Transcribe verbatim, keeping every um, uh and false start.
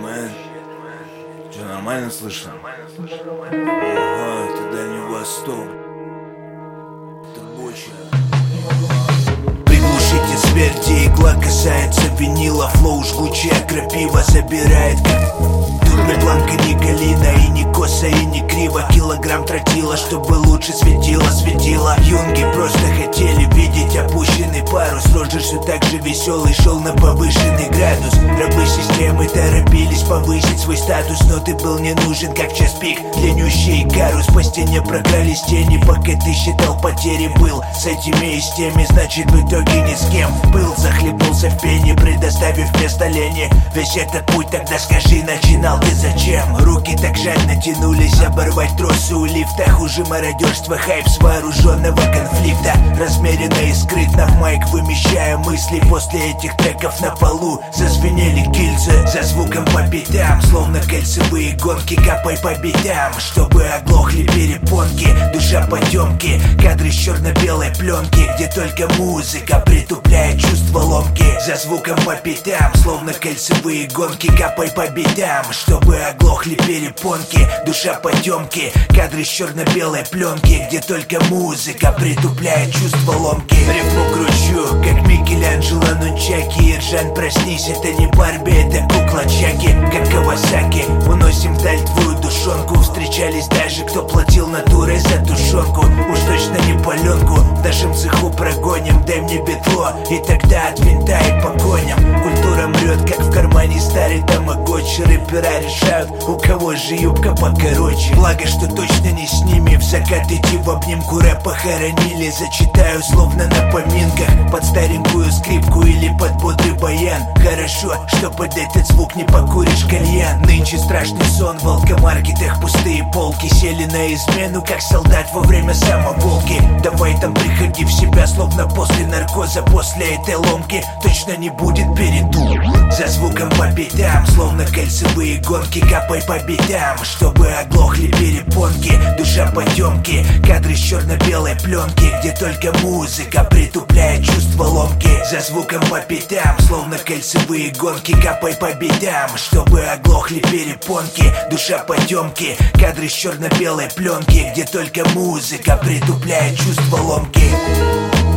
мэн. Че, нормально слышно? Ага, это Дальний Восток. Это боча. Приглушите зверь, где игла касается винила. Флоу жгучая крапива забирает как... Тут не бланка, не галина, и не косо, и не криво. Килограмм тротила, чтобы лучше светило, светило. Юнги просто хотели видеть опущенный парус. Роджер все так же веселый, шел на повышенный градус. Рабы системы торопились повысить свой статус, но ты был не нужен, как час пик. Длиннющий карус, по стене прокрались тени. Пока ты считал потери, был с этими и с теми, значит в итоге ни с кем. Был, захлебнулся в пене, предоставив место лени. Весь этот путь, тогда скажи, начинал ты зачем? Руки так жадно тянулись оборвать тросы у лифта. Хуже мародерства, хайп с вооруженного конфликта. Размеренно и скрытно в майк вымещая мысли. После этих треков на полу зазвенели гильзы. За звуком по пятам, словно кольцевые гонки. Капай по битам, чтобы оглохли перепонки. Душа потемки, кадры с черно-белой пленки, где только музыка притупляет чувство ломки. За звуком по пятам, словно кольцевые гонки. Капай по битам, чтобы оглохли перепонки. Душа потемки, кадры с черно-белой пленки, где только музыка притупляет чувство ломки. Рифму кручу, как Микеланджело Нунчаки. Иржан, проснись, это не Барби, это кукла Чаки. Как Кавасаки, уносим вдаль твою душонку. Встречались даже, кто платил натурой за тушенку. Уж точно не паленку, в нашем цеху прогоним. Дай мне бетло, и тогда от винта и по коням. Культура мрет, как в кармане старый тамагочи. Рэпера решают, у кого же юбка покороче. Благо, что точно не с ними. В закат идти в обнимку, рэпа хоронили. Зачитаю словно на поминках, под старенькую скрипку или под бодрый баян. Хорошо, что под этот звук не покуришь кальян. Нынче страшный сон, в алкомаркетах пустые полки. Сели на измену, как солдат во время самоволки. Давай там приходи в себя, словно после наркоза. После этой ломки точно не будет переду. За звуком по пятам, словно кольцевые гонки. Капай по битам, чтобы оглохли перепонки. Душа потемки, кадры с черно-белой пленки, где только музыка притупляет чувство ломки. За звуком по пятам, словно кольцевые гонки. Капай по битам, чтобы оглохли перепонки. Душа потемки, кадры с черно-белой пленки, где только музыка притупляет чувство ломки.